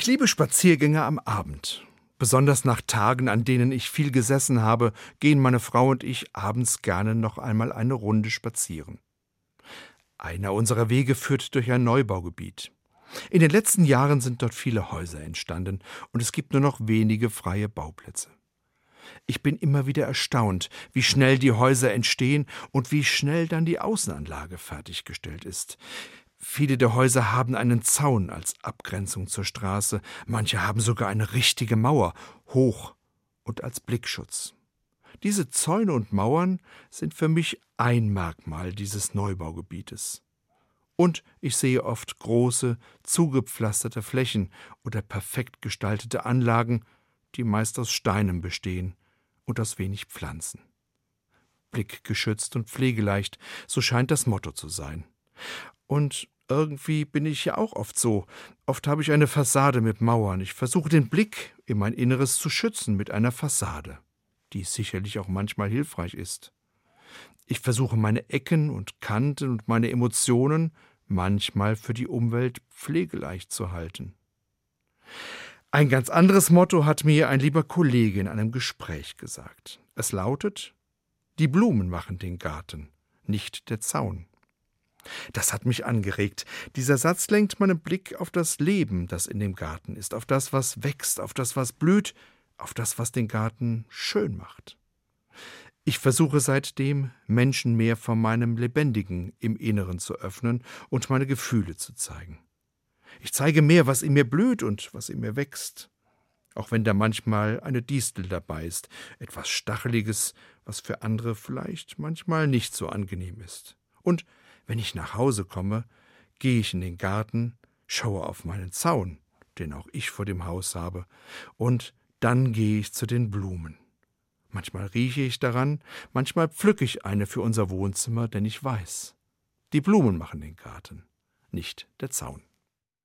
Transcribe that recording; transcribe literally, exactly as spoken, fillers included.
Ich liebe Spaziergänge am Abend. Besonders nach Tagen, an denen ich viel gesessen habe, gehen meine Frau und ich abends gerne noch einmal eine Runde spazieren. Einer unserer Wege führt durch ein Neubaugebiet. In den letzten Jahren sind dort viele Häuser entstanden und es gibt nur noch wenige freie Bauplätze. Ich bin immer wieder erstaunt, wie schnell die Häuser entstehen und wie schnell dann die Außenanlage fertiggestellt ist. Viele der Häuser haben einen Zaun als Abgrenzung zur Straße, manche haben sogar eine richtige Mauer, hoch und als Blickschutz. Diese Zäune und Mauern sind für mich ein Merkmal dieses Neubaugebietes. Und ich sehe oft große, zugepflasterte Flächen oder perfekt gestaltete Anlagen, die meist aus Steinen bestehen und aus wenig Pflanzen. Blickgeschützt und pflegeleicht, so scheint das Motto zu sein. Und irgendwie bin ich ja auch oft so. Oft habe ich eine Fassade mit Mauern. Ich versuche den Blick in mein Inneres zu schützen mit einer Fassade, die sicherlich auch manchmal hilfreich ist. Ich versuche meine Ecken und Kanten und meine Emotionen manchmal für die Umwelt pflegeleicht zu halten. Ein ganz anderes Motto hat mir ein lieber Kollege in einem Gespräch gesagt. Es lautet: Die Blumen machen den Garten, nicht der Zaun. Das hat mich angeregt. Dieser Satz lenkt meinen Blick auf das Leben, das in dem Garten ist, auf das, was wächst, auf das, was blüht, auf das, was den Garten schön macht. Ich versuche seitdem, Menschen mehr von meinem Lebendigen im Inneren zu öffnen und meine Gefühle zu zeigen. Ich zeige mehr, was in mir blüht und was in mir wächst. Auch wenn da manchmal eine Distel dabei ist, etwas Stacheliges, was für andere vielleicht manchmal nicht so angenehm ist. Und wenn ich nach Hause komme, gehe ich in den Garten, schaue auf meinen Zaun, den auch ich vor dem Haus habe, und dann gehe ich zu den Blumen. Manchmal rieche ich daran, manchmal pflücke ich eine für unser Wohnzimmer, denn ich weiß, die Blumen machen den Garten, nicht der Zaun.